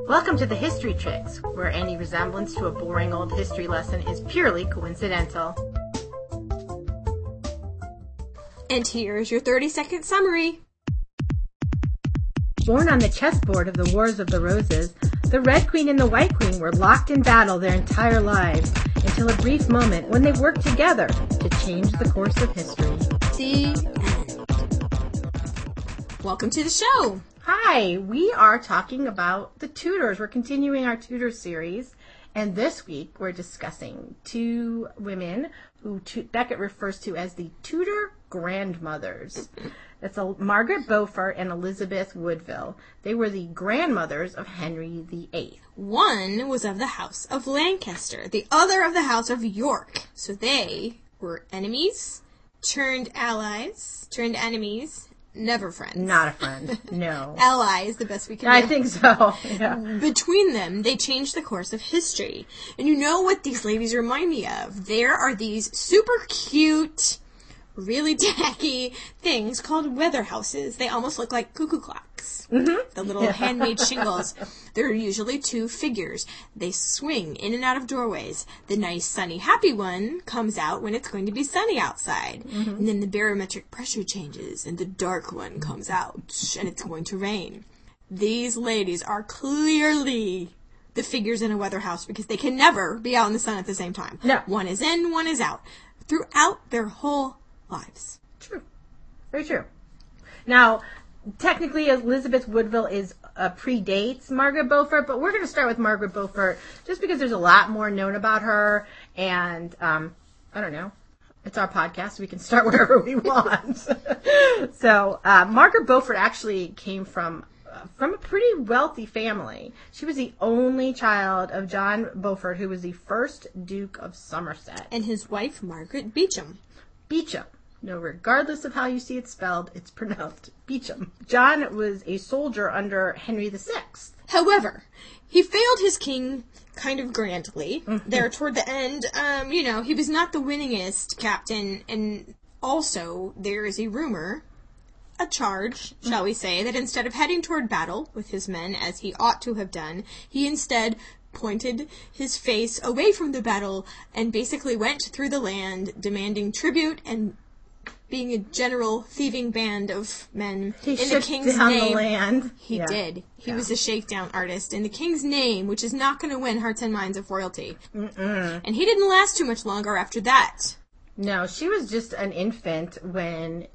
Welcome to the History Tricks, where any resemblance to a boring old history lesson is purely coincidental. And here's your 30-second summary. Born on the chessboard of the Wars of the Roses, the Red Queen and the White Queen were locked in battle their entire lives until a brief moment when they worked together to change the course of history. The end. Welcome to the show. Hi, we are talking about the Tudors. We're continuing our Tudor series, and this week we're discussing two women who Beckett refers to as the Tudor grandmothers. That's Margaret Beaufort and Elizabeth Woodville. They were the grandmothers of Henry VIII. One was of the House of Lancaster, the other of the House of York. So they were enemies, turned allies, turned enemies, never friends. Not a friend, no. Ally is the best we can do. I think so, yeah. Between them, they changed the course of history. And you know what these ladies remind me of? There are these super cute, really tacky things called weather houses. They almost look like cuckoo clocks. Mm-hmm. The little handmade shingles. There are usually two figures. They swing in and out of doorways. The nice, sunny, happy one comes out when it's going to be sunny outside. Mm-hmm. And then the barometric pressure changes, and the dark one comes out, and it's going to rain. These ladies are clearly the figures in a weather house because they can never be out in the sun at the same time. No. One is in, one is out. Throughout their whole lives. True. Very true. Now, technically, Elizabeth Woodville predates Margaret Beaufort, but we're going to start with Margaret Beaufort just because there's a lot more known about her, and I don't know. It's our podcast, so we can start wherever we want. So, Margaret Beaufort actually came from a pretty wealthy family. She was the only child of John Beaufort, who was the first Duke of Somerset. And his wife, Margaret Beauchamp. Beauchamp. No, regardless of how you see it spelled, it's pronounced Beauchamp. John was a soldier under Henry VI. However, he failed his king kind of grandly there toward the end. He was not the winningest captain, and also there is a rumor, a charge, shall we say, that instead of heading toward battle with his men as he ought to have done, he instead pointed his face away from the battle and basically went through the land demanding tribute and being a general thieving band of men he in the king's down name. The land. He did. He was a shakedown artist in the king's name, which is not going to win hearts and minds of royalty. Mm-mm. And he didn't last too much longer after that. No, she was just an infant when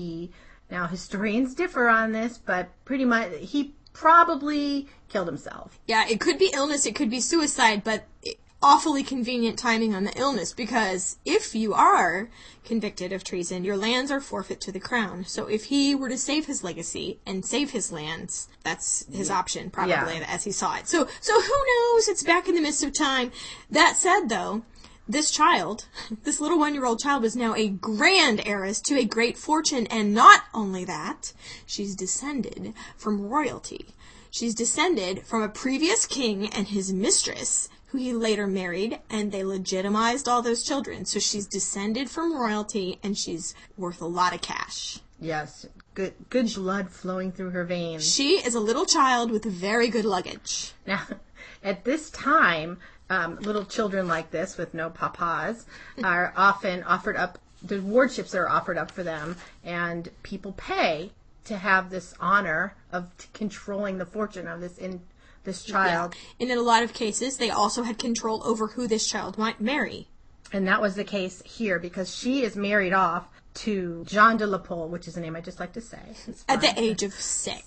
now historians differ on this, but pretty much he probably killed himself. Yeah, it could be illness, it could be suicide, but awfully convenient timing on the illness, because if you are convicted of treason, your lands are forfeit to the crown. So if he were to save his legacy and save his lands, that's his option, probably, as he saw it. So who knows? It's back in the midst of time. That said, though, this child, this little 1-year-old child, was now a grand heiress to a great fortune, and not only that, she's descended from royalty. She's descended from a previous king and his mistress, who he later married, and they legitimized all those children. So she's descended from royalty, and she's worth a lot of cash. Yes, good blood flowing through her veins. She is a little child with very good luggage. Now, at this time, little children like this with no papas are often offered up, there's wardships that are offered up for them, and people pay to have this honor of controlling the fortune of this child. Yeah. And in a lot of cases, they also had control over who this child might marry. And that was the case here, because she is married off to Jean de la Pole, which is a name I just like to say. At the age of 6.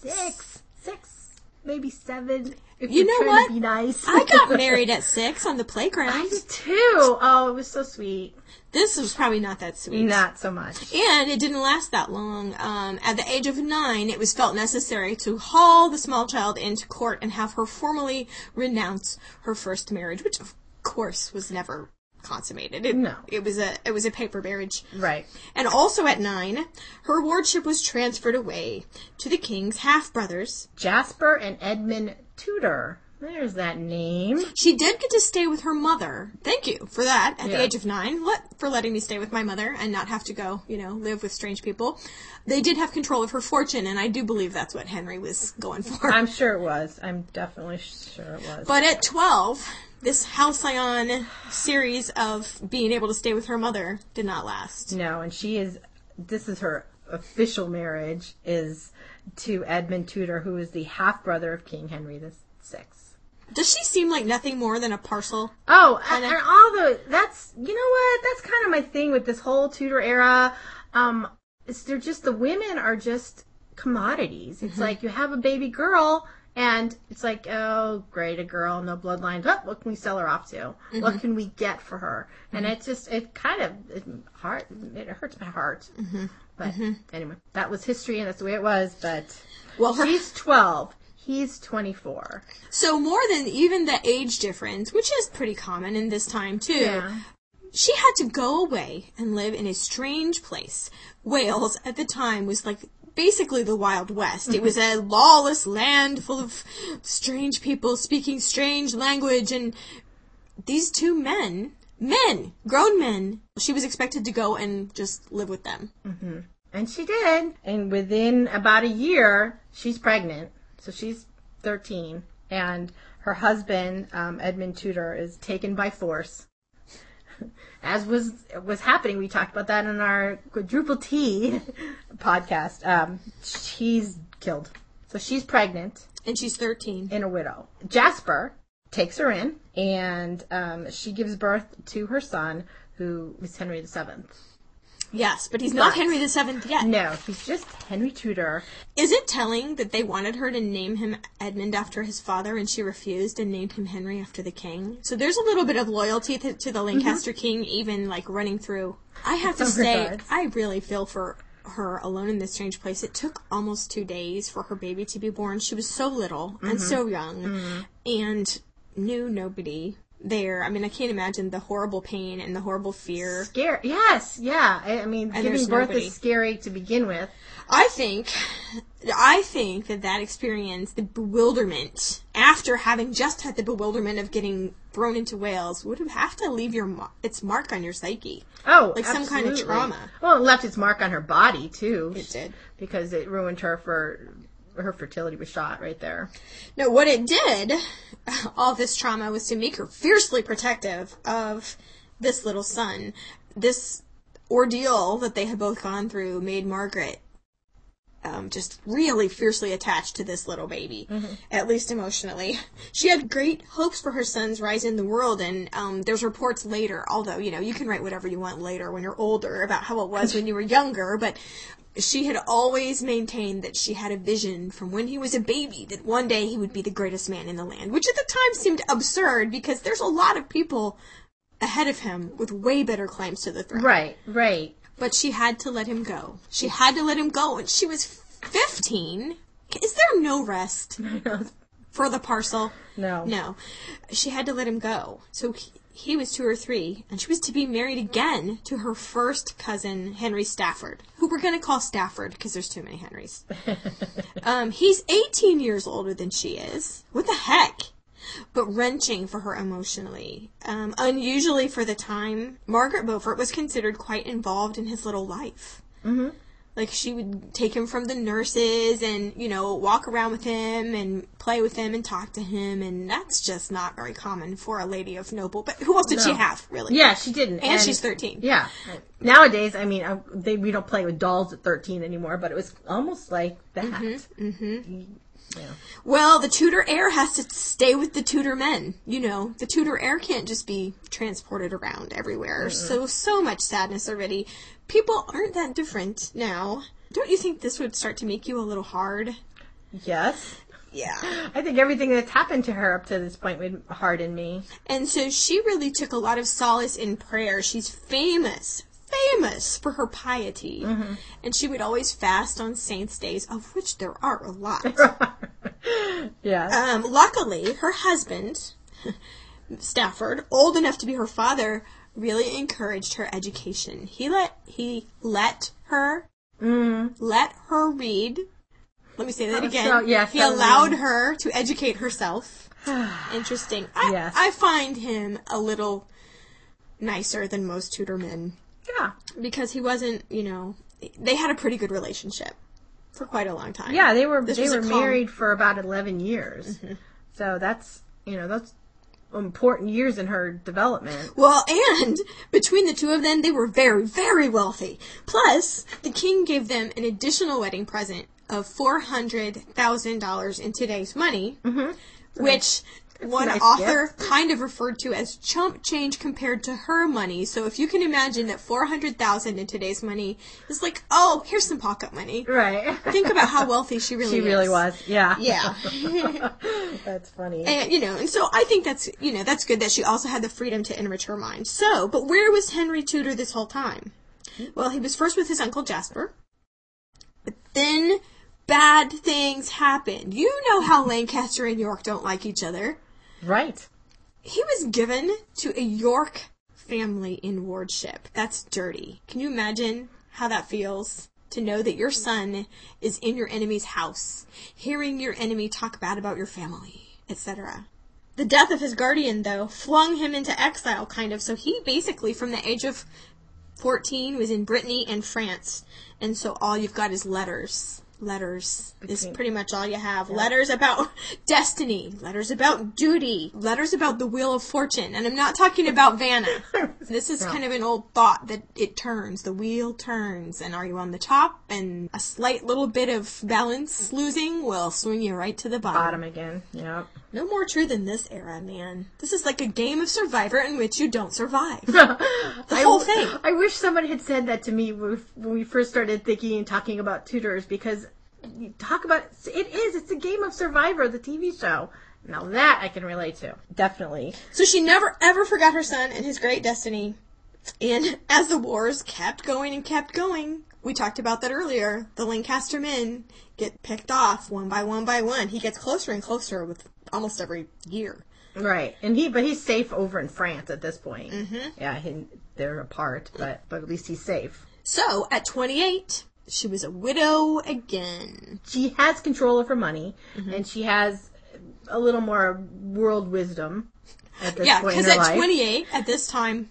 6, maybe 7. If you know what? To be nice. I got married at 6 on the playground. I did too. Oh, it was so sweet. This was probably not that sweet. Not so much. And it didn't last that long. At the age of 9, it was felt necessary to haul the small child into court and have her formally renounce her first marriage, which of course was never consummated. It was a paper marriage. Right. And also at 9, her wardship was transferred away to the king's half-brothers, Jasper and Edmund Tudor. There's that name. She did get to stay with her mother. Thank you for that at the Yeah. age of 9. For letting me stay with my mother and not have to go, live with strange people. They did have control of her fortune, and I do believe that's what Henry was going for. I'm sure it was. I'm definitely sure it was. But at 12, this halcyon series of being able to stay with her mother did not last. No, and this is her official marriage, is to Edmund Tudor, who is the half-brother of King Henry VI. Does she seem like nothing more than a parcel? Oh, and that's, you know what, that's kind of my thing with this whole Tudor era. They're just, the women are just commodities. It's like you have a baby girl, and it's like, oh, great, a girl, no bloodlines. Oh, what can we sell her off to? What can we get for her? And it hurts my heart. But anyway, that was history, and that's the way it was. But she's 12. He's 24. So more than even the age difference, which is pretty common in this time too, Yeah. she had to go away and live in a strange place. Wales at the time was like basically the Wild West. It was a lawless land full of strange people speaking strange language, and these two grown men, she was expected to go and just live with them. Mm-hmm. And she did. And within about a year, she's pregnant. So she's 13. And her husband, Edmund Tudor, is taken by force. As was happening, we talked about that in our Quadruple T podcast. She's killed. So she's pregnant. And she's 13. And a widow. Jasper takes her in, and she gives birth to her son, who is Henry VII. Yes, but he's not Henry VII yet. No, he's just Henry Tudor. Is it telling that they wanted her to name him Edmund after his father, and she refused and named him Henry after the king? So there's a little bit of loyalty to the Lancaster king, even like running through. I have to say, I really feel for her alone in this strange place. It took almost 2 days for her baby to be born. She was so little and so young, and knew nobody there. I mean, I can't imagine the horrible pain and the horrible fear. Scary. Yes, yeah. I mean, giving birth is scary to begin with. I think that experience, the bewilderment, after having just had the bewilderment of getting thrown into Wales, would have to leave its mark on your psyche. Oh, like absolutely. Some kind of trauma. Well, it left its mark on her body, too. It did. Because it ruined her fertility was shot right there. No, what it did, all this trauma, was to make her fiercely protective of this little son. This ordeal that they had both gone through made Margaret just really fiercely attached to this little baby, at least emotionally. She had great hopes for her son's rise in the world, and there's reports later, although, you can write whatever you want later when you're older about how it was when you were younger, but she had always maintained that she had a vision from when he was a baby that one day he would be the greatest man in the land, which at the time seemed absurd because there's a lot of people ahead of him with way better claims to the throne. Right. But she had to let him go. She had to let him go, and she was 15. Is there no rest for the parcel? No. She had to let him go. So he was 2 or 3, and she was to be married again to her first cousin, Henry Stafford, who we're going to call Stafford because there's too many Henrys. He's 18 years older than she is. What the heck? But wrenching for her emotionally. Unusually for the time, Margaret Beaufort was considered quite involved in his little life. Mm-hmm. Like, she would take him from the nurses and, walk around with him and play with him and talk to him, and that's just not very common for a lady of noble. But who else did she have, really? Yeah, she didn't. And she's 13. Yeah. Nowadays, I mean, we don't play with dolls at 13 anymore, but it was almost like that. Yeah. Well, the Tudor heir has to stay with the Tudor men. The Tudor heir can't just be transported around everywhere. So much sadness already. People aren't that different now. Don't you think this would start to make you a little hard? Yes. Yeah. I think everything that's happened to her up to this point would harden me. And so she really took a lot of solace in prayer. She's famous for her piety. And she would always fast on saints' days, of which there are a lot. Yeah. Luckily, her husband, Stafford, old enough to be her father, really encouraged her education. He let her read Let me say that again. So, yeah, he so allowed her to educate herself. Interesting. Yes. I find him a little nicer than most Tudor men. Yeah. Because he wasn't, they had a pretty good relationship for quite a long time. Yeah, they were calm- married for about 11 years. Mm-hmm. So that's important years in her development. Well, and between the two of them, they were very, very wealthy. Plus, the king gave them an additional wedding present of $400,000 in today's money, which one nice author kind of referred to as chump change compared to her money. So if you can imagine that $400,000 in today's money is like, oh, here's some pocket money. Right. Think about how wealthy she really is. She really was. Yeah. Yeah. That's funny. And, and so I think that's good that she also had the freedom to enrich her mind. So, but where was Henry Tudor this whole time? Well, he was first with his uncle Jasper, but then bad things happened. You know how Lancaster and York don't like each other. Right. He was given to a York family in wardship. That's dirty. Can you imagine how that feels? To know that your son is in your enemy's house, hearing your enemy talk bad about your family, etc. The death of his guardian, though, flung him into exile, kind of. So he basically, from the age of 14, was in Brittany and France. And so all you've got is letters. Letters is pretty much all you have. Yeah. Letters about destiny. Letters about duty. Letters about the wheel of fortune. And I'm not talking about Vanna. This is kind of an old thought that it turns. The wheel turns. And are you on the top? And a slight little bit of balance losing will swing you right to the bottom. Bottom again. Yep. No more true than this era, man. This is like a game of Survivor in which you don't survive. The whole thing. I wish someone had said that to me when we first started thinking and talking about Tudors, because you talk about it's a game of Survivor, the TV show. Now that I can relate to. Definitely. So she never ever forgot her son and his great destiny. And as the wars kept going and kept going, we talked about that earlier, the Lancaster men get picked off one by one by one. He gets closer and closer with almost every year. Right. And he's safe over in France at this point. Mm-hmm. Yeah, they're apart, but at least he's safe. So, at 28, she was a widow again. She has control of her money, and she has a little more world wisdom at this point in her life. Yeah, because at 28, at this time,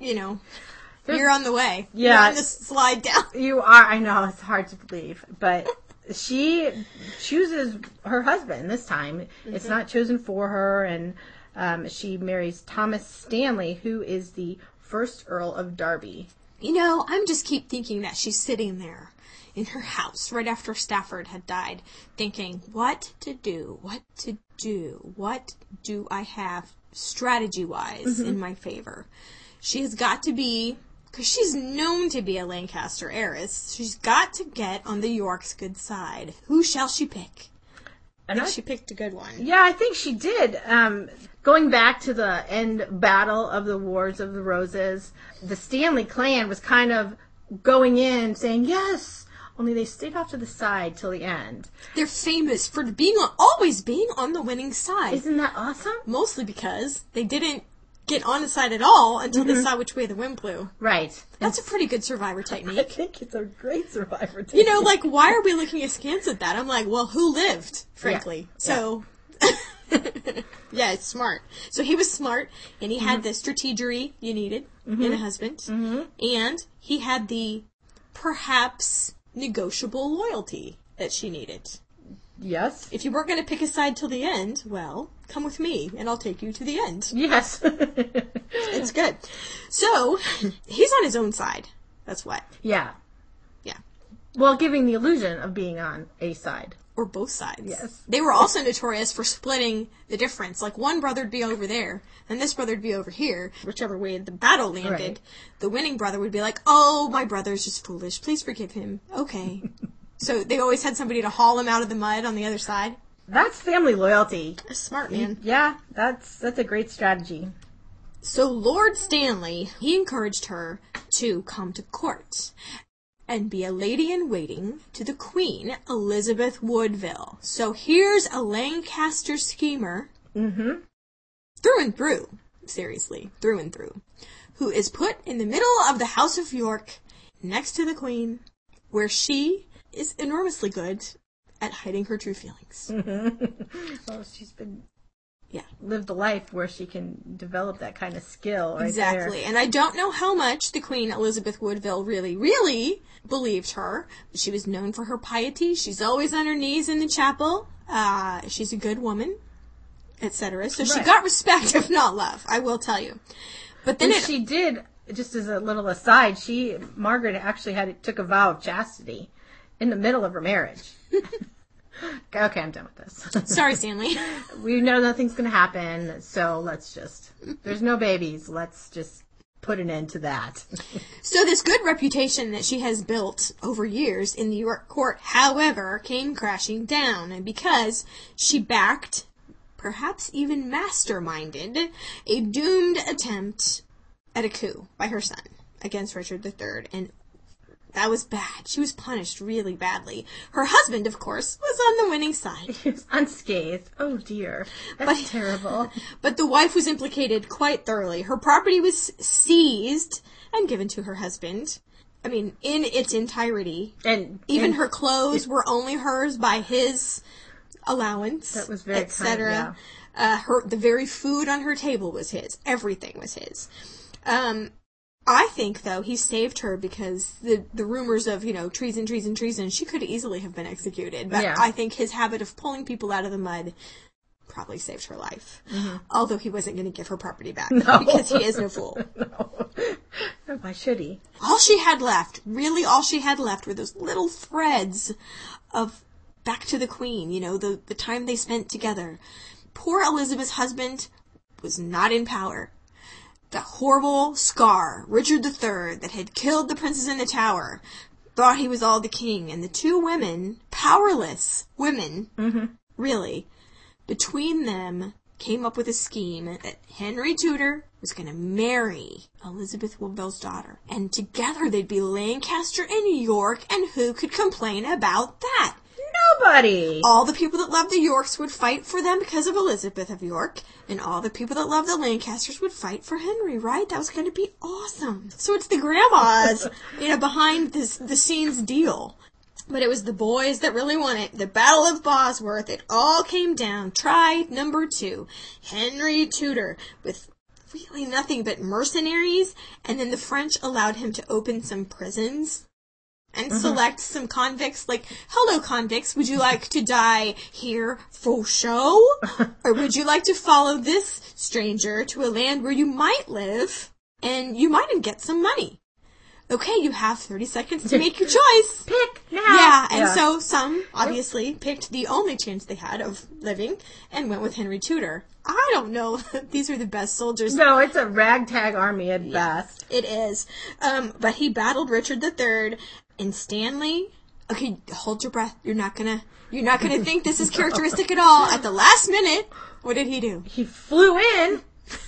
you're on the way. Yeah. You're on the slide down. You are. I know, it's hard to believe. But she chooses her husband this time. Mm-hmm. It's not chosen for her, and she marries Thomas Stanley, who is the first Earl of Derby. I'm just keep thinking that she's sitting there in her house right after Stafford had died, thinking, what to do, what do I have strategy-wise in my favor? She has got to be, because she's known to be a Lancaster heiress, she's got to get on the York's good side. Who shall she pick? I think she picked a good one. Yeah, I think she did. Going back to the end battle of the Wars of the Roses, the Stanley clan was kind of going in saying, yes, only they stayed off to the side till the end. They're famous for always being on the winning side. Isn't that awesome? Mostly because they didn't get on the side at all until they saw which way the wind blew. Right. That's a pretty good Survivor technique. I think it's a great Survivor technique. Why are we looking askance at that? I'm like, well, who lived, frankly? Yeah. So, yeah, it's smart. So he was smart, and he had the strategery you needed in a husband, and he had the perhaps negotiable loyalty that she needed. Yes. If you weren't going to pick a side till the end, well, come with me, and I'll take you to the end. Yes. It's good. So, he's on his own side. That's what. Yeah. Yeah. Well, giving the illusion of being on a side. Or both sides. Yes. They were also notorious for splitting the difference. Like, one brother would be over there, and this brother would be over here. Whichever way the battle landed, right. The winning brother would be like, oh, my brother's just foolish. Please forgive him. Okay. So they always had somebody to haul him out of the mud on the other side. That's family loyalty. That's smart, man. Yeah, that's a great strategy. So Lord Stanley, he encouraged her to come to court and be a lady-in-waiting to the Queen, Elizabeth Woodville. So here's a Lancaster schemer. Mm-hmm. Through and through. Seriously, through and through. Who is put in the middle of the House of York, next to the Queen, where she is enormously good at hiding her true feelings. Well, she's been Yeah. lived a life where she can develop that kind of skill right Exactly. there. And I don't know how much the Queen Elizabeth Woodville really, really believed her. She was known for her piety. She's always on her knees in the chapel. She's a good woman, etc. So she Right. got respect, if not love, I will tell you. But then And she did, just as a little aside, Margaret actually took a vow of chastity in the middle of her marriage. Okay, I'm done with this. Sorry, Stanley. We know nothing's going to happen, so there's no babies. Let's just put an end to that. So this good reputation that she has built over years in the York court, however, came crashing down because she backed, perhaps even masterminded, a doomed attempt at a coup by her son against Richard III, and that was bad. She was punished really badly. Her husband, of course, was on the winning side. He was unscathed. Oh dear. That's terrible. But the wife was implicated quite thoroughly. Her property was seized and given to her husband. I mean, in its entirety. And Even her clothes were only hers by his allowance. That was very etc. kind, The very food on her table was his. Everything was his. I think, though, he saved her because the rumors of, treason, she could easily have been executed. But Yeah. I think his habit of pulling people out of the mud probably saved her life. Mm-hmm. Although he wasn't going to give her property back. No. Because he is no fool. No. Why should he? All she had left were those little threads of back to the Queen, the time they spent together. Poor Elizabeth's husband was not in power. The horrible Scar, Richard III, that had killed the princes in the tower, thought he was all the king. And the two women, powerless women, really, between them, came up with a scheme that Henry Tudor was going to marry Elizabeth Woodville's daughter. And together they'd be Lancaster and York, and who could complain about that? Nobody. All the people that loved the Yorks would fight for them because of Elizabeth of York, and all the people that loved the Lancasters would fight for Henry, right? That was going to be awesome. So it's the grandmas, behind the scenes deal. But it was the boys that really won it. The Battle of Bosworth, it all came down. Try number 2. Henry Tudor, with really nothing but mercenaries, and then the French allowed him to open some prisons and select some convicts, like, hello convicts, would you like to die here for show? Or would you like to follow this stranger to a land where you might live and you might even get some money? Okay, you have 30 seconds to make your choice. Pick now. Yeah, and so some, obviously, picked the only chance they had of living and went with Henry Tudor. I don't know. These are the best soldiers. No, it's a ragtag army at best. It is. But he battled Richard III, and Stanley, okay, hold your breath. You're not gonna think this is characteristic at all. At the last minute, what did he do? He flew in.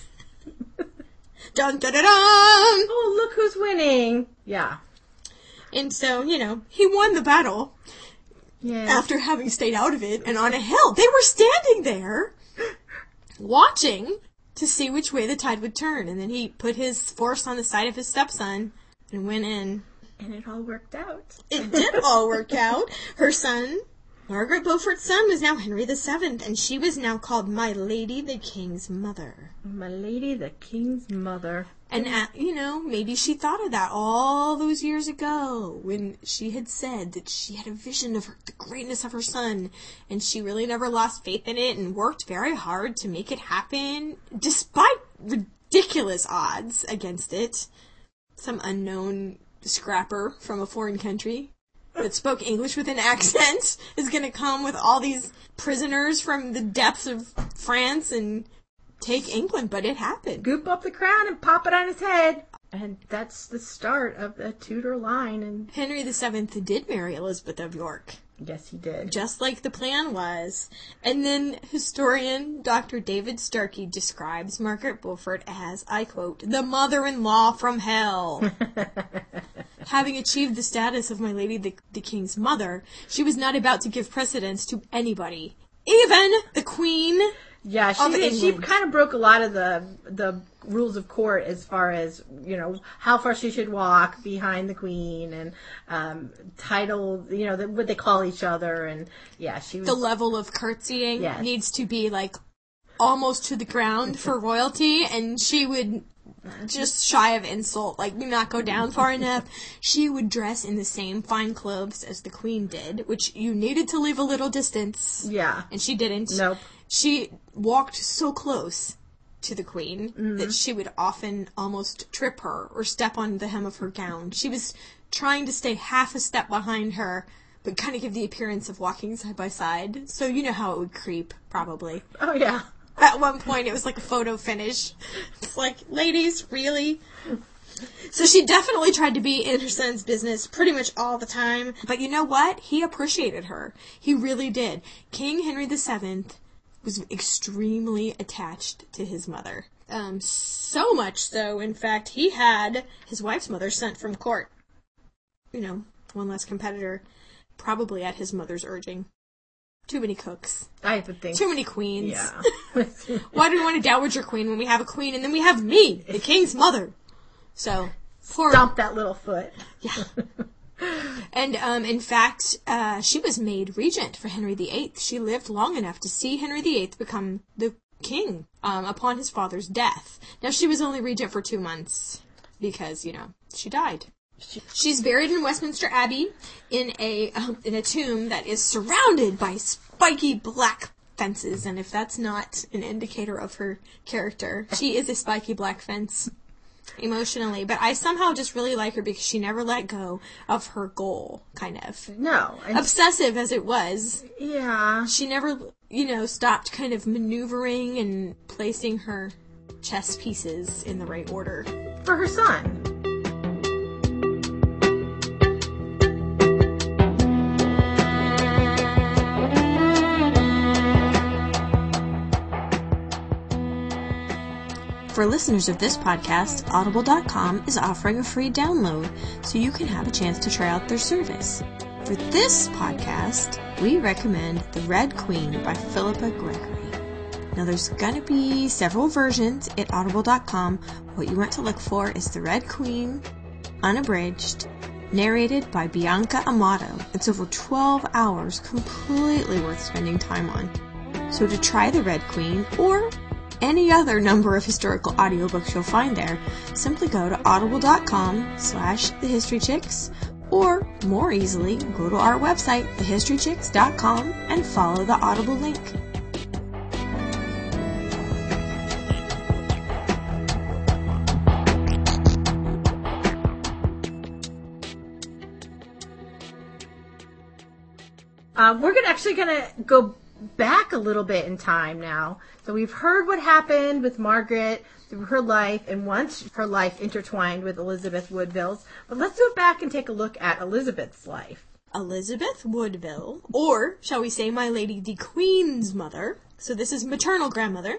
Dun, dun, dun, dun! Oh, look who's winning. Yeah. And so, he won the battle Yeah. after having stayed out of it and on a hill. They were standing there watching to see which way the tide would turn. And then he put his force on the side of his stepson and went in. And it all worked out. It did all work out. Her son, Margaret Beaufort's son, was now Henry VII, and she was now called My Lady the King's Mother. My lady, the king's mother. And, maybe she thought of that all those years ago when she had said that she had a vision of the greatness of her son, and she really never lost faith in it and worked very hard to make it happen, despite ridiculous odds against it. Some unknown scrapper from a foreign country that spoke English with an accent is going to come with all these prisoners from the depths of France and take England, but it happened. Goop up the crown and pop it on his head. And that's the start of the Tudor line. And Henry VII did marry Elizabeth of York. yes, he did. Just like the plan was. And then historian Dr. David Starkey describes Margaret Beaufort as, I quote, the mother-in-law from hell. Having achieved the status of My Lady the King's Mother, she was not about to give precedence to anybody, even the Queen Yeah, she kind of broke a lot of the rules of court as far as, how far she should walk behind the queen and title, what they call each other. And yeah, she was... The level of curtsying needs to be like almost to the ground for royalty, and she would just shy of insult, like not go down far enough. She would dress in the same fine clothes as the queen did, which you needed to leave a little distance. Yeah. And she didn't. Nope. She walked so close to the queen that she would often almost trip her or step on the hem of her gown. She was trying to stay half a step behind her, but kind of give the appearance of walking side by side. So you know how it would creep, probably. Oh, yeah. At one point, it was like a photo finish. It's like, ladies, really? So she definitely tried to be in her son's business pretty much all the time. But you know what? He appreciated her. He really did. King Henry VII was extremely attached to his mother. So much so, in fact, he had his wife's mother sent from court. One less competitor, probably at his mother's urging. Too many cooks. I would think. Too many queens. Yeah. Why do we want a dowager queen when we have a queen and then we have me, the king's mother? So, poor... Stomp that little foot. Yeah. And, in fact, she was made regent for Henry VIII. She lived long enough to see Henry VIII become the king, upon his father's death. Now, she was only regent for 2 months because, she died. She's buried in Westminster Abbey in a tomb that is surrounded by spiky black fences, and if that's not an indicator of her character, she is a spiky black fence emotionally. But I somehow just really like her because she never let go of her goal, kind of. No. Obsessive as it was. Yeah. She never, stopped kind of maneuvering and placing her chess pieces in the right order. For her son. For listeners of this podcast, Audible.com is offering a free download so you can have a chance to try out their service. For this podcast, we recommend The Red Queen by Philippa Gregory. Now, there's going to be several versions at Audible.com. What you want to look for is The Red Queen, unabridged, narrated by Bianca Amato. It's over 12 hours, completely worth spending time on. So to try The Red Queen, or any other number of historical audiobooks you'll find there, simply go to audible.com/thehistorychicks, or more easily, go to our website, thehistorychicks.com, and follow the Audible link. We're actually going to go back a little bit in time now. So we've heard what happened with Margaret through her life, and once her life intertwined with Elizabeth Woodville's. But let's go back and take a look at Elizabeth's life. Elizabeth Woodville, or shall we say my lady the Queen's mother, so this is maternal grandmother,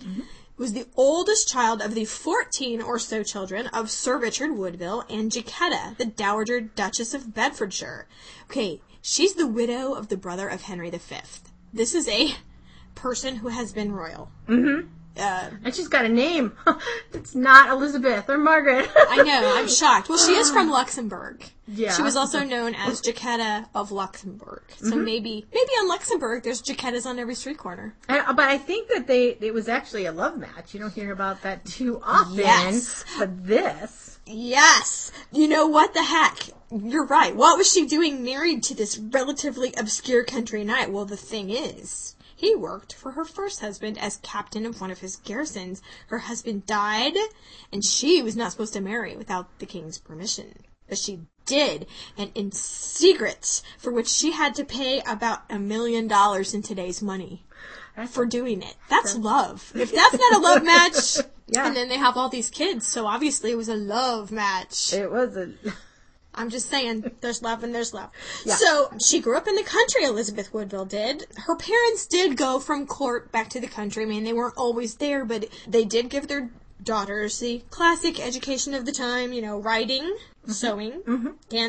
was the oldest child of the 14 or so children of Sir Richard Woodville and Jacquetta, the Dowager Duchess of Bedfordshire. Okay, she's the widow of the brother of Henry V. This is a person who has been royal. Mm-hmm. And she's got a name. It's not Elizabeth or Margaret. I know, I'm shocked. Well, she is from Luxembourg. Yeah. She was also known as Jacquetta of Luxembourg. So maybe in Luxembourg there's Jacquettas on every street corner. But I think that it was actually a love match. You don't hear about that too often. Yes. But this. Yes. You know what the heck? You're right. What was she doing married to this relatively obscure country knight? Well, the thing is, he worked for her first husband as captain of one of his garrisons. Her husband died, and she was not supposed to marry without the king's permission. But she did, and in secret, for which she had to pay about $1 million in today's money for doing it. That's love. If that's not a love match, yeah. And then they have all these kids, so obviously it was a love match. It was a... I'm just saying, there's love and there's love. Yeah. So, she grew up in the country, Elizabeth Woodville did. Her parents did go from court back to the country. I mean, they weren't always there, but they did give their daughters the classic education of the time, writing, sewing,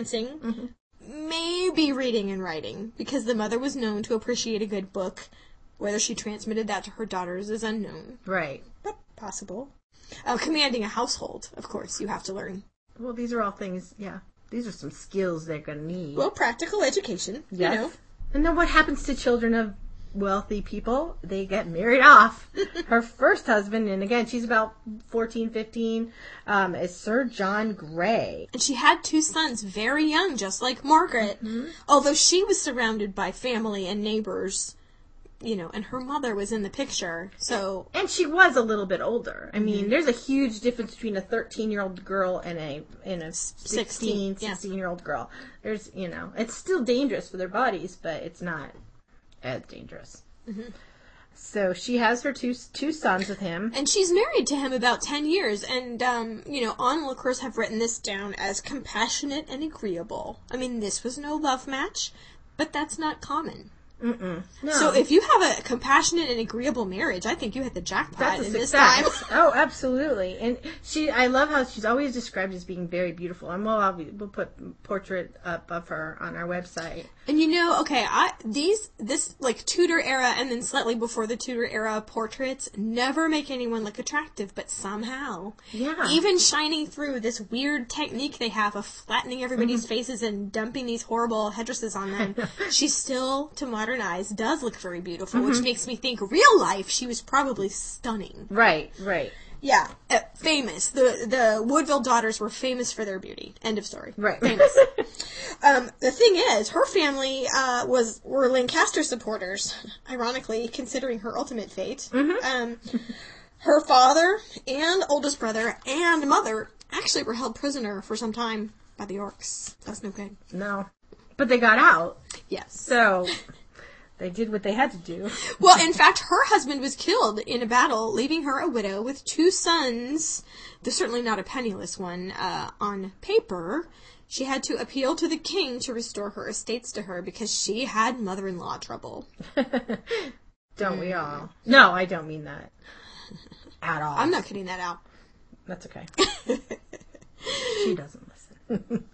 dancing, maybe reading and writing, because the mother was known to appreciate a good book, Whether she transmitted that to her daughters is unknown. Right. But possible. Commanding a household, of course, you have to learn. Well, these are all things, these are some skills they're going to need. Well, practical education, Yes. you know. And then what happens to children of wealthy people? They get married off. Her first husband, and again, she's about 14, 15, is Sir John Grey. And she had 2 sons very young, just like Margaret. Although she was surrounded by family and neighbors, you know, and her mother was in the picture, so... And she was a little bit older. I mean, there's a huge difference between a 13-year-old girl and a 16, 16-year-old girl. There's, you know, it's still dangerous for their bodies, but it's not as dangerous. So she has her two sons with him. And she's married to him about 10 years, and, you know, onlookers have written this down as compassionate and agreeable. I mean, this was no love match, but that's not common. No. So if you have a compassionate and agreeable marriage, I think you hit the jackpot That's a in this success. time. Oh, absolutely. And I love how she's always described as being very beautiful. And we'll put a portrait up of her on our website. And you know, okay, this like Tudor era and then slightly before the Tudor era portraits never make anyone look attractive, but somehow, even shining through this weird technique they have of flattening everybody's faces and dumping these horrible headdresses on them, she still, to modern eyes, does look very beautiful, which makes me think real life she was probably stunning. Right. Yeah, famous. The Woodville daughters were famous for their beauty. End of story. Right. Famous. The thing is, her family were Lancaster supporters, ironically, considering her ultimate fate. Her father and oldest brother and mother actually were held prisoner for some time by the Yorks. That's no good. No. But they got out. Yes. So they did what they had to do. Well, in fact, her husband was killed in a battle, leaving her a widow with 2 sons. They're certainly not a penniless one. On paper, she had to appeal to the king to restore her estates to her because she had mother-in-law trouble. Don't we all? No, I don't mean that. At all. I'm not cutting that out. That's okay. She doesn't listen.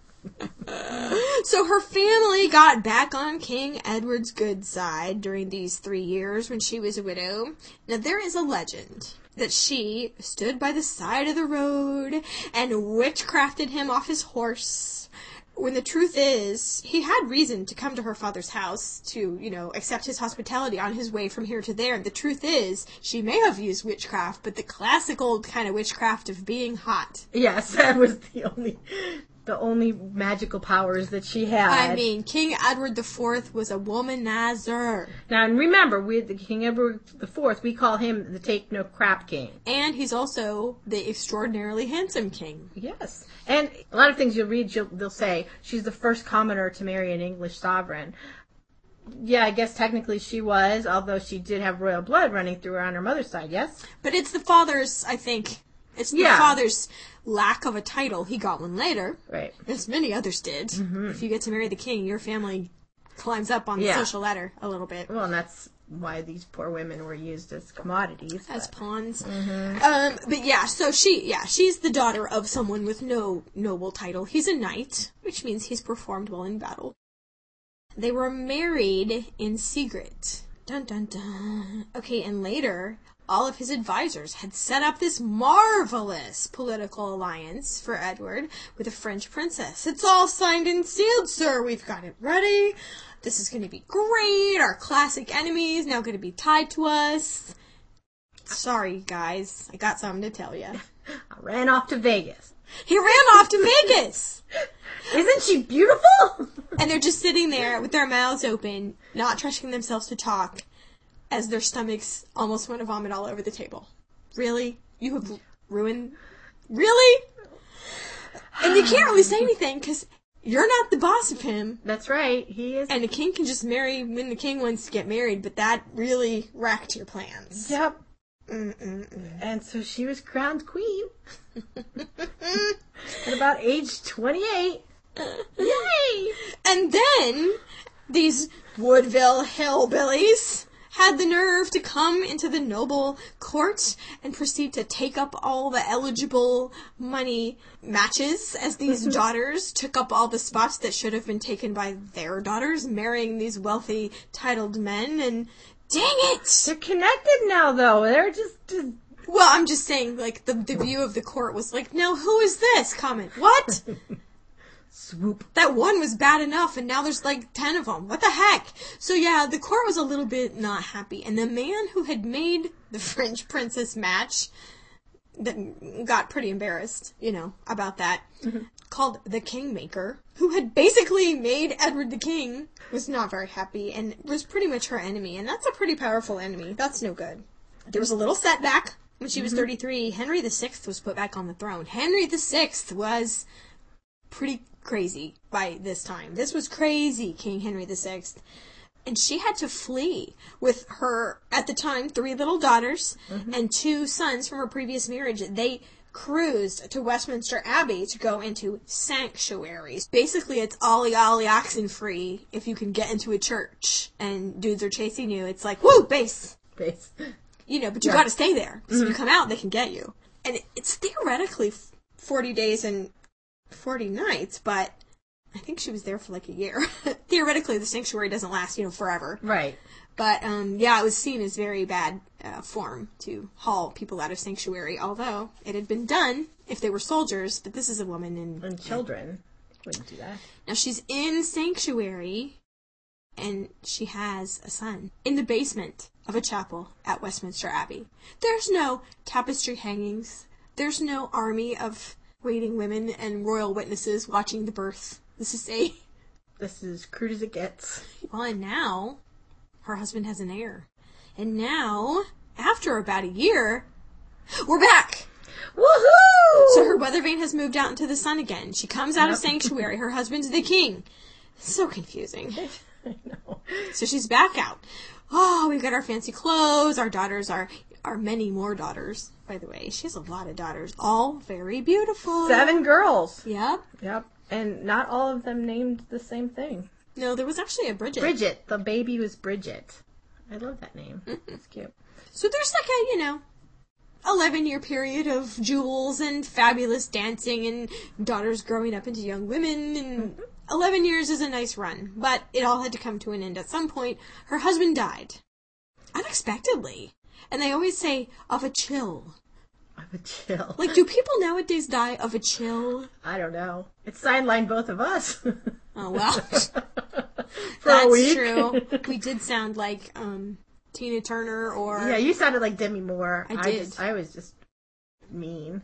So her family got back on King Edward's good side during these 3 years when she was a widow. Now, there is a legend that she stood by the side of the road and witchcrafted him off his horse, when the truth is, he had reason to come to her father's house to, you know, accept his hospitality on his way from here to there. The truth is, she may have used witchcraft, but the classic old kind of witchcraft of being hot. Yes, that was the only magical powers that she had. I mean, King Edward IV was a womanizer. Now, and remember, King Edward IV, we call him the Take No Crap King. And he's also the extraordinarily handsome king. Yes. And a lot of things you'll read, they'll say, she's the first commoner to marry an English sovereign. Yeah, I guess technically she was, although she did have royal blood running through her on her mother's side, yes? But it's the father's, I think, it's the father's lack of a title. He got one later. Right. As many others did. If you get to marry the king, your family climbs up on the social ladder a little bit. Well, and that's why these poor women were used as commodities. As pawns. But yeah, so she's the daughter of someone with no noble title. He's a knight, which means he's performed well in battle. They were married in secret. Dun dun dun. Okay, and later, all of his advisors had set up this marvelous political alliance for Edward with a French princess. It's all signed and sealed, sir. We've got it ready. This is going to be great. Our classic enemies now going to be tied to us. Sorry, guys. I got something to tell you. I ran off to Vegas. He ran off to Vegas! Isn't she beautiful? And they're just sitting there with their mouths open, not trusting themselves to talk, as their stomachs almost want to vomit all over the table. Really? You have ruined... Really? And you can't really say anything, because you're not the boss of him. That's right. He is. And the king can just marry when the king wants to get married, but that really wrecked your plans. Yep. And so she was crowned queen. At about age 28. Yay! And then, these Woodville hillbillies had the nerve to come into the noble court and proceed to take up all the eligible money matches as these daughters took up all the spots that should have been taken by their daughters, marrying these wealthy, titled men. And Dang it! They're connected now, though. They're just Well, I'm just saying, like, the view of the court was like, now who is this? Comment. What? swoop. That one was bad enough, and now there's like 10 of them. What the heck? So yeah, the court was a little bit not happy. And the man who had made the French princess match that got pretty embarrassed, about that, called the Kingmaker, who had basically made Edward the King, was not very happy and was pretty much her enemy. And that's a pretty powerful enemy. That's no good. There was a little setback. When she was 33, Henry VI was put back on the throne. Henry VI was pretty crazy by this time. This was crazy, King Henry VI. And she had to flee with her, at the time, 3 little daughters and 2 sons from her previous marriage. They cruised to Westminster Abbey to go into sanctuaries. Basically, it's ollie oxen free if you can get into a church and dudes are chasing you. It's like, woo, base. Base. But you gotta stay there. Because if you come out, they can get you. And it's theoretically 40 days and 40 nights, but I think she was there for like a year. Theoretically, the sanctuary doesn't last, forever. Right. But, it was seen as very bad form to haul people out of sanctuary, although it had been done if they were soldiers, but this is a woman and children wouldn't do that. Now, she's in sanctuary, and she has a son in the basement of a chapel at Westminster Abbey. There's no tapestry hangings. There's no army of waiting women and royal witnesses watching the birth. This is crude as it gets. Well, and now her husband has an heir. And now, after about a year, we're back! Woohoo! So her weather vane has moved out into the sun again. She comes out of sanctuary. Her husband's the king. So confusing. I know. So she's back out. Oh, we've got our fancy clothes. Our daughters are many more daughters, by the way. She has a lot of daughters. All very beautiful. 7 girls. Yep. And not all of them named the same thing. No, there was actually a Bridget. Bridget. The baby was Bridget. I love that name. It's cute. So there's like a, 11-year period of jewels and fabulous dancing and daughters growing up into young women. And 11 years is a nice run. But it all had to come to an end at some point. Her husband died. Unexpectedly. And they always say, of a chill. Of a chill. Like, do people nowadays die of a chill? I don't know. It sidelined both of us. Oh, well. For a week. That's true. We did sound like Tina Turner or... Yeah, you sounded like Demi Moore. I did. I was just mean.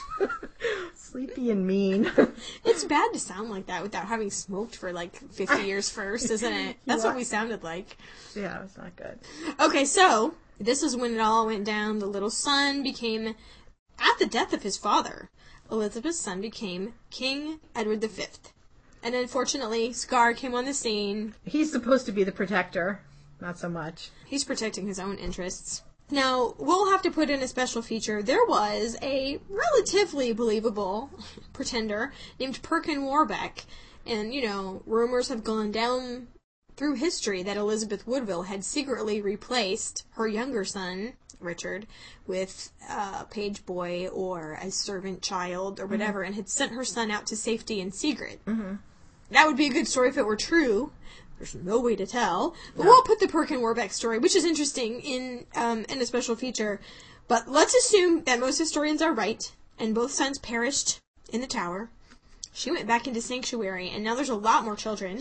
Sleepy and mean. It's bad to sound like that without having smoked for like 50 years first, isn't it? That's what we sounded like. Yeah, it was not good. Okay, so this is when it all went down. The little son became, at the death of his father, Elizabeth's son became King Edward V. And unfortunately, Scar came on the scene. He's supposed to be the protector. Not so much. He's protecting his own interests. Now, we'll have to put in a special feature. There was a relatively believable pretender named Perkin Warbeck. And, rumors have gone down through history that Elizabeth Woodville had secretly replaced her younger son, Richard, with a page boy or a servant child or whatever, and had sent her son out to safety in secret. That would be a good story if it were true. There's no way to tell. But we'll put the Perkin Warbeck story, which is interesting, in a special feature. But let's assume that most historians are right, and both sons perished in the tower. She went back into sanctuary, and now there's a lot more children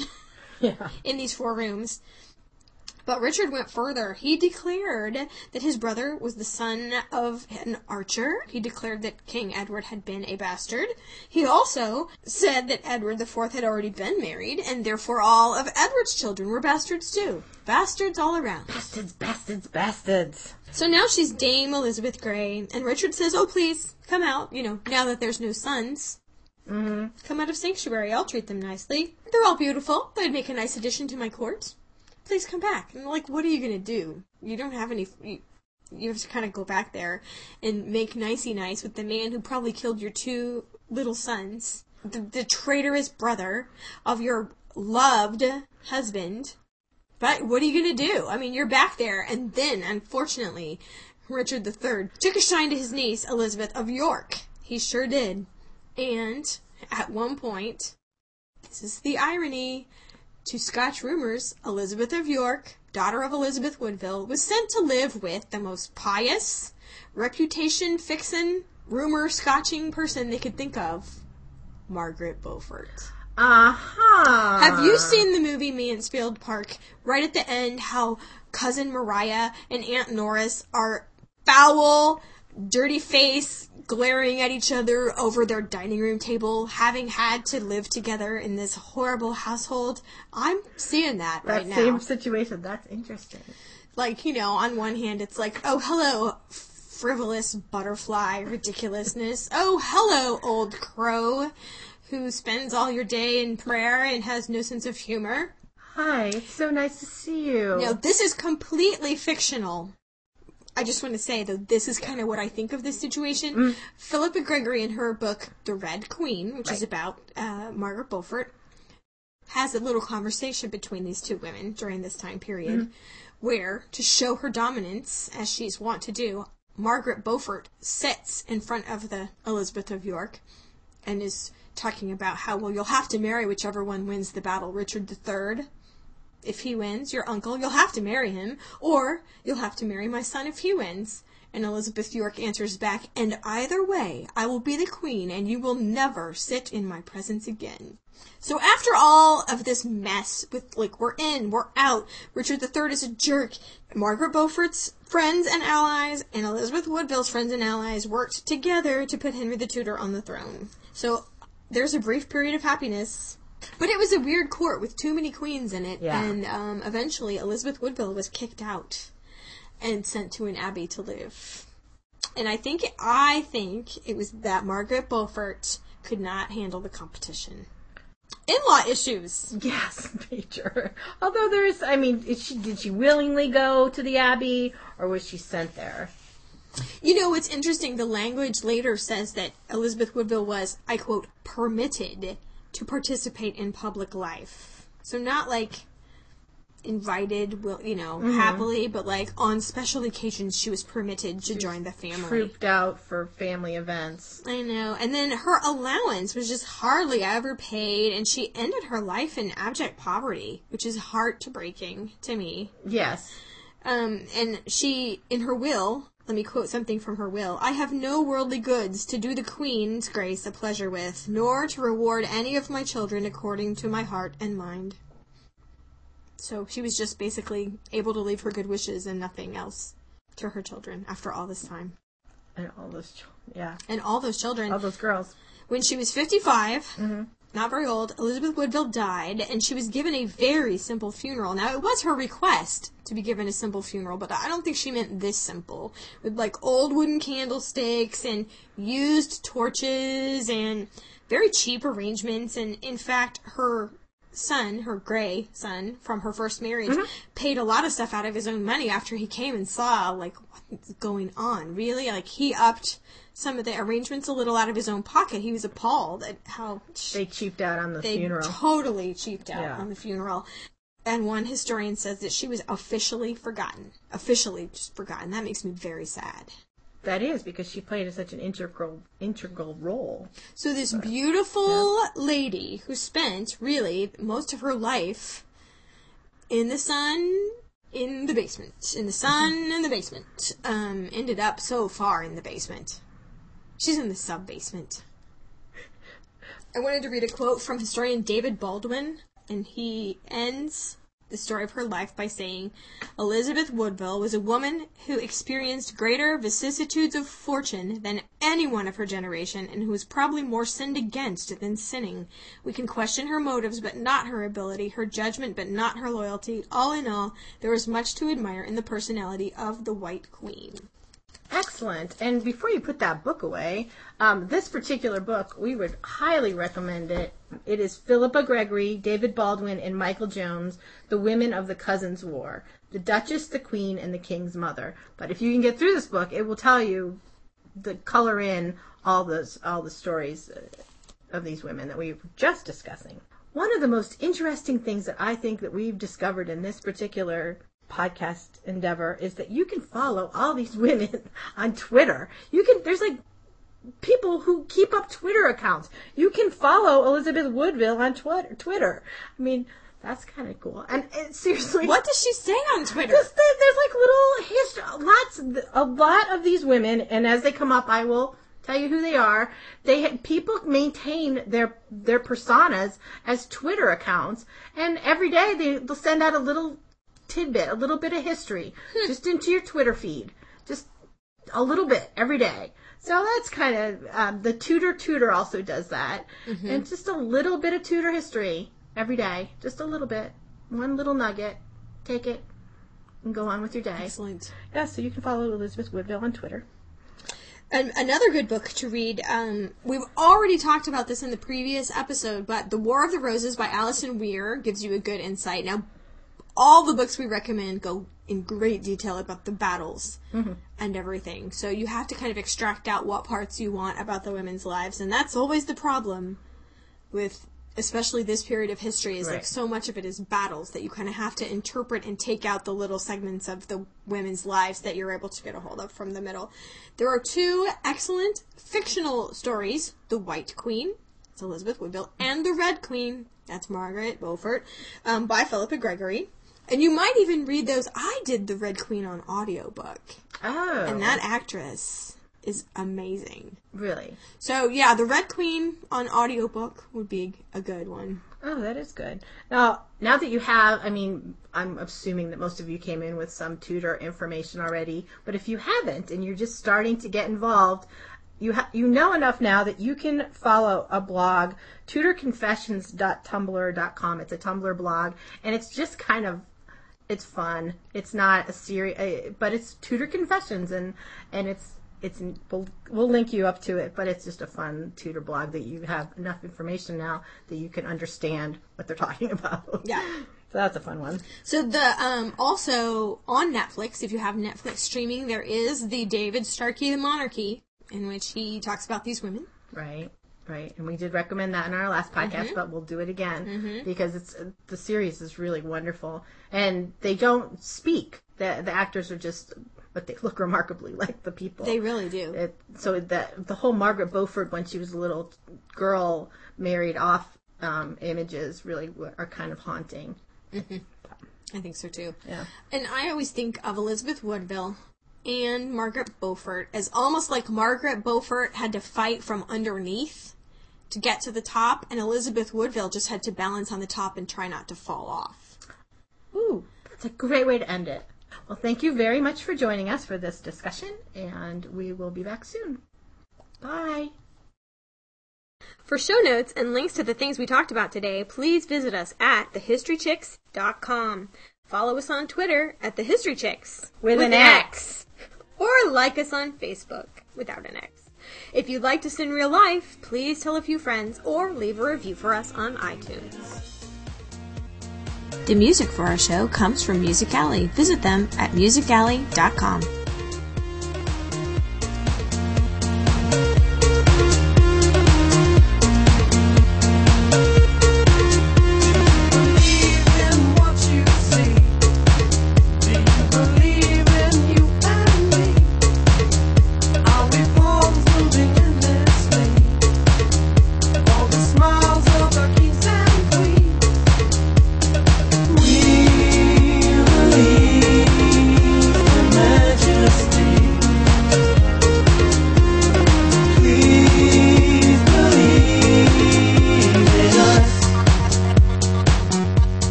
in these 4 rooms. But Richard went further. He declared that his brother was the son of an archer. He declared that King Edward had been a bastard. He also said that Edward IV had already been married, and therefore all of Edward's children were bastards too. Bastards all around. Bastards. So now she's Dame Elizabeth Grey, and Richard says, oh, please, come out, now that there's no sons. Come out of sanctuary. I'll treat them nicely. They're all beautiful. They'd make a nice addition to my court. Please come back. And what are you going to do? You don't have any... You have to kind of go back there and make nicey nice with the man who probably killed your 2 little sons. The traitorous brother of your loved husband. But what are you going to do? I mean, you're back there. And then, unfortunately, Richard III took a shine to his niece, Elizabeth of York. He sure did. And at one point, this is the irony, to Scotch rumors, Elizabeth of York, daughter of Elizabeth Woodville, was sent to live with the most pious, reputation-fixin', rumor-scotching person they could think of, Margaret Beaufort. Uh-huh. Have you seen the movie Mansfield Park? Right at the end, how Cousin Mariah and Aunt Norris are foul, dirty face, glaring at each other over their dining room table, having had to live together in this horrible household? I'm seeing that right now. That same situation. That's interesting. Like, on one hand, it's like, oh, hello, frivolous butterfly ridiculousness. Oh, hello, old crow, who spends all your day in prayer and has no sense of humor. Hi, it's so nice to see you. No, this is completely fictional. I just want to say, though, this is kind of what I think of this situation. Philippa Gregory, in her book, The Red Queen, which is about Margaret Beaufort, has a little conversation between these two women during this time period, where, to show her dominance, as she's wont to do, Margaret Beaufort sits in front of the Elizabeth of York and is talking about how, well, you'll have to marry whichever one wins the battle. Richard III, if he wins, your uncle, you'll have to marry him, or you'll have to marry my son if he wins. And Elizabeth York answers back, and either way, I will be the queen, and you will never sit in my presence again. So after all of this mess with, we're in, we're out, Richard III is a jerk, Margaret Beaufort's friends and allies and Elizabeth Woodville's friends and allies worked together to put Henry the Tudor on the throne. So there's a brief period of happiness. But it was a weird court with too many queens in it, and eventually Elizabeth Woodville was kicked out and sent to an abbey to live. And I think it was that Margaret Beaufort could not handle the competition. In-law issues. Yes, major. Although did she willingly go to the abbey, or was she sent there? It's interesting. The language later says that Elizabeth Woodville was, I quote, permitted to participate in public life. So not invited, happily, but on special occasions she was permitted to join the family. Trooped out for family events. I know. And then her allowance was just hardly ever paid, and she ended her life in abject poverty, which is heart-breaking to me. Yes. And she, in her will, let me quote something from her will, I have no worldly goods to do the Queen's grace a pleasure with, nor to reward any of my children according to my heart and mind. So she was just basically able to leave her good wishes and nothing else to her children after all this time. And all those children, yeah. And all those children. All those girls. When she was 55, not very old, Elizabeth Woodville died, and she was given a very simple funeral. Now, it was her request to be given a simple funeral, but I don't think she meant this simple. With, old wooden candlesticks and used torches and very cheap arrangements. And, in fact, her son, her gray son from her first marriage, paid a lot of stuff out of his own money after he came and saw, what's going on. Really? He upped some of the arrangements a little out of his own pocket. He was appalled at how they cheaped out on the funeral. They totally cheaped out on the funeral. And one historian says that she was officially forgotten. Officially just forgotten. That makes me very sad. That is, because she played such an integral role. So this beautiful lady who spent, really, most of her life in the sun, in the basement. In the sun, in the basement. Ended up so far in the basement. She's in the sub-basement. I wanted to read a quote from historian David Baldwin, and he ends the story of her life by saying, Elizabeth Woodville was a woman who experienced greater vicissitudes of fortune than anyone of her generation, and who was probably more sinned against than sinning. We can question her motives, but not her ability, her judgment, but not her loyalty. All in all, there was much to admire in the personality of the White Queen. Excellent. And before you put that book away, this particular book, we would highly recommend it. It is Philippa Gregory, David Baldwin, and Michael Jones, The Women of the Cousins' War, The Duchess, the Queen, and the King's Mother. But if you can get through this book, it will tell you color in all the stories of these women that we were just discussing. One of the most interesting things that I think that we've discovered in this particular podcast endeavor is that you can follow all these women on Twitter. There's people who keep up Twitter accounts. You can follow Elizabeth Woodville on Twitter. That's kind of cool. And seriously, What does she say on Twitter? there's like little history, a lot of these women, and as they come up, I will tell you who they are. People maintain their personas as Twitter accounts, and every day they'll send out a little tidbit, a little bit of history, just into your Twitter feed, just a little bit every day. So that's kind of the Tutor also does that, and just a little bit of Tudor history every day, just a little bit, one little nugget, take it, and go on with your day. Excellent. Yeah, so you can follow Elizabeth Woodville on Twitter. And another good book to read, we've already talked about this in the previous episode, but The War of the Roses by Alison Weir gives you a good insight. Now, all the books we recommend go in great detail about the battles and everything. So you have to kind of extract out what parts you want about the women's lives, and that's always the problem with especially this period of history, is like so much of it is battles that you kind of have to interpret and take out the little segments of the women's lives that you're able to get a hold of from the middle. There are 2 excellent fictional stories, The White Queen, it's Elizabeth Woodville, and The Red Queen, that's Margaret Beaufort, by Philippa Gregory. And you might even read those. I did The Red Queen on audiobook. Oh. And that actress is amazing. Really? So, yeah, The Red Queen on audiobook would be a good one. Oh, that is good. Now that you have, I mean, I'm assuming that most of you came in with some Tudor information already, but if you haven't and you're just starting to get involved, you know enough now that you can follow a blog, tudorconfessions.tumblr.com. It's a Tumblr blog, and it's just kind of, it's fun. It's not a series, but it's Tudor Confessions, and we'll link you up to it, but it's just a fun Tudor blog that you have enough information now that you can understand what they're talking about. Yeah. So that's a fun one. So the also on Netflix, if you have Netflix streaming, there is the David Starkey the Monarchy, in which he talks about these women. Right. And we did recommend that in our last podcast, but we'll do it again because the series is really wonderful, and they don't speak. The actors are just, but they look remarkably like the people. They really do. So the whole Margaret Beaufort, when she was a little girl, married off images really are kind of haunting. I think so too. Yeah. And I always think of Elizabeth Woodville and Margaret Beaufort as almost like Margaret Beaufort had to fight from underneath to get to the top, and Elizabeth Woodville just had to balance on the top and try not to fall off. Ooh, that's a great way to end it. Well, thank you very much for joining us for this discussion, and we will be back soon. Bye. For show notes and links to the things we talked about today, please visit us at thehistorychicks.com. Follow us on Twitter at thehistorychicks with an X. Or like us on Facebook without an X. If you'd like us in real life, please tell a few friends or leave a review for us on iTunes. The music for our show comes from Music Alley. Visit them at musicalley.com.